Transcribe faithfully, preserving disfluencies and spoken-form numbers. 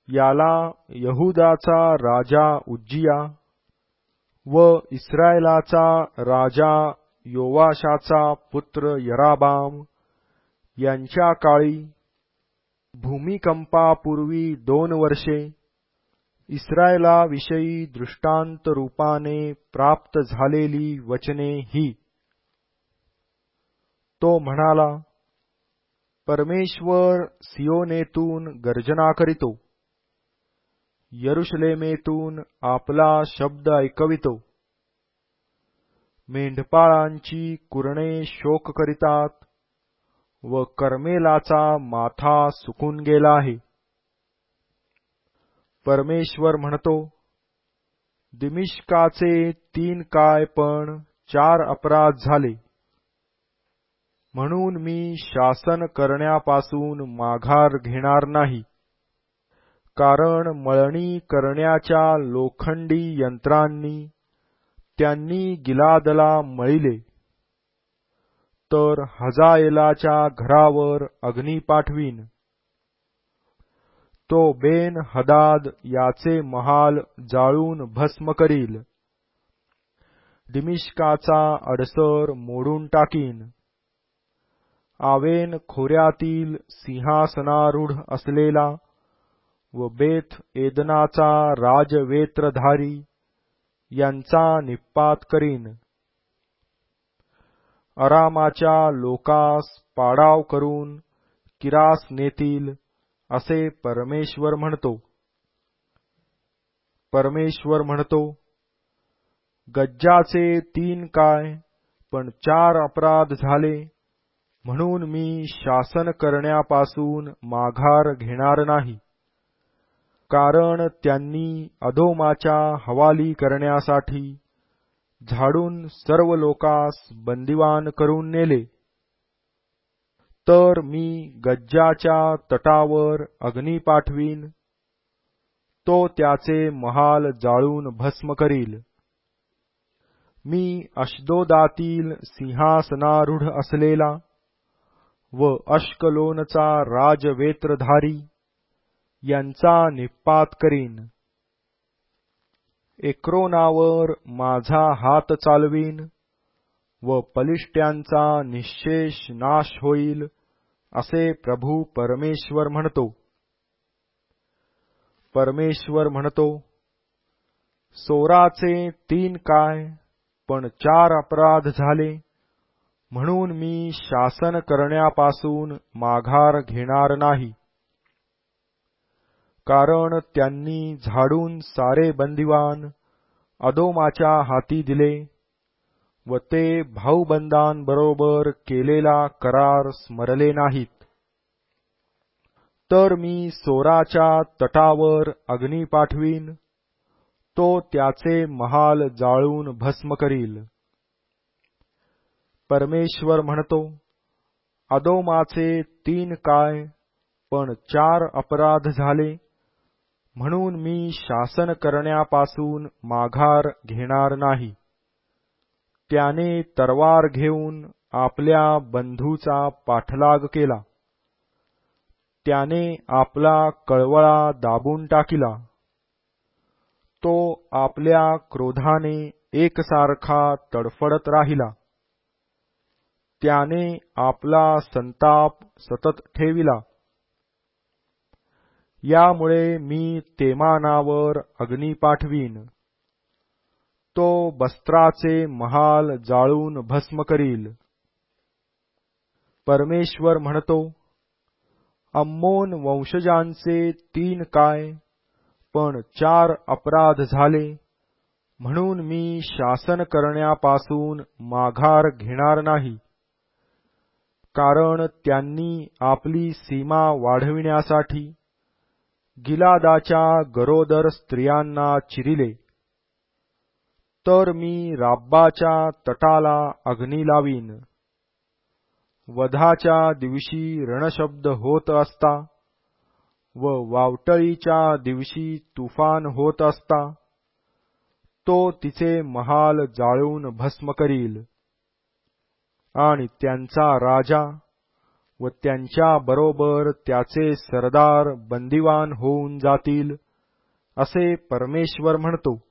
याला यहुदाचा राजा उज्जिया व इस्रायलाचा राजा योवाशाचा पुत्र यराबाम यांच्या काळी भूमिकंपापूर्वी दोन वर्षे इस्रायलाविषयी दृष्टांत रूपाने प्राप्त झालेली वचने ही. तो म्हणाला, परमेश्वर सियोनेतून गर्जना करीतो, यरुशलेमेतून आपला शब्द ऐकवितो. मेंढपाळांची कुरणे शोक करीतात व कर्मेलाचा माथा सुकून गेला आहे. परमेश्वर म्हणतो, दिमिश्काचे तीन काय पण चार अपराध झाले, म्हणून मी शासन करण्यापासून माघार घेणार नाही. कारण मळणी करण्याच्या लोखंडी यंत्रांनी त्यांनी गिलादला मळिले, तर हजाएलाच्या घरावर अग्नी पाठवीन. तो बेन हदाद याचे महाल जाळून भस्म करील. दिमिश्काचा अडसर मोडून टाकीन. आवेन खोऱ्यातील सिंहासनारूढ असलेला व बेथ एदनाचा राजवेत्रधारी यांचा निप्पात करीन. अरामाच्या लोकास पाडाव करून किरास नेतील, असे परमेश्वर म्हणतो. परमेश्वर म्हणतो, गज्जाचे तीन काय पण चार अपराध झाले, म्हणून मी शासन करण्यापासून माघार घेणार नाही. कारण त्यांनी अदोमाच्या हवाली करण्यासाठी झाडून सर्व लोकास बंदिवान करून नेले. तर मी गज्जाच्या तटावर अग्नी पाठवीन, तो त्याचे महाल जाळून भस्म करील. मी अश्दोदातील सिंहासनारूढ असलेला व अश्कलोनचा राजवेत्रधारी यांचा निप्पात करीन. एक्रोनावर माझा हात चालवीन व पलिष्ट्यांचा निःशेष नाश होईल, असे प्रभू परमेश्वर म्हणतो. परमेश्वर म्हणतो, सोराचे तीन काय पण चार अपराध झाले, म्हणून मी शासन करण्यापासून माघार घेणार नाही. कारण त्यांनी झाडून सारे बंदिवान अदोमाच्या हाती दिले व ते भाऊबंदांबरोबर केलेला करार स्मरले नाहीत. तर मी सोराच्या तटावर अग्नी पाठवीन, तो त्याचे महाल जाळून भस्म करील. परमेश्वर म्हणतो, अदोमाचे तीन काय पण चार अपराध झाले, म्हणून मी शासन करण्यापासून माघार घेणार नाही. त्याने तरवार घेऊन आपल्या बंधूचा पाठलाग केला. त्याने आपला कळवळा दाबून टाकिला. तो आपल्या क्रोधाने एकसारखा तडफडत राहिला. त्याने आपला संताप सतत ठेविला. यामुळे मी तेमानावर अग्नी पाठवीन, तो बस्त्राचे महाल जाळून भस्म करील. परमेश्वर म्हणतो, अम्मोन वंशजांचे तीन काय पण चार अपराध झाले, म्हणून मी शासन करण्यापासून माघार घेणार नाही. कारण त्यांनी आपली सीमा वाढविण्यासाठी गिलादाच्या गरोदर स्त्रियांना चिरिले. तर मी राब्बाच्या तटाला अग्नी लावीन. वधाच्या दिवशी रणशब्द होत असता व वावटळीच्या दिवशी तुफान होत असता तो तिचे महाल जाळून भस्म करील. आणि त्यांचा राजा व त्यांच्या बरोबर त्याचे सरदार बंदिवान होऊन जातील, असे परमेश्वर म्हणतो.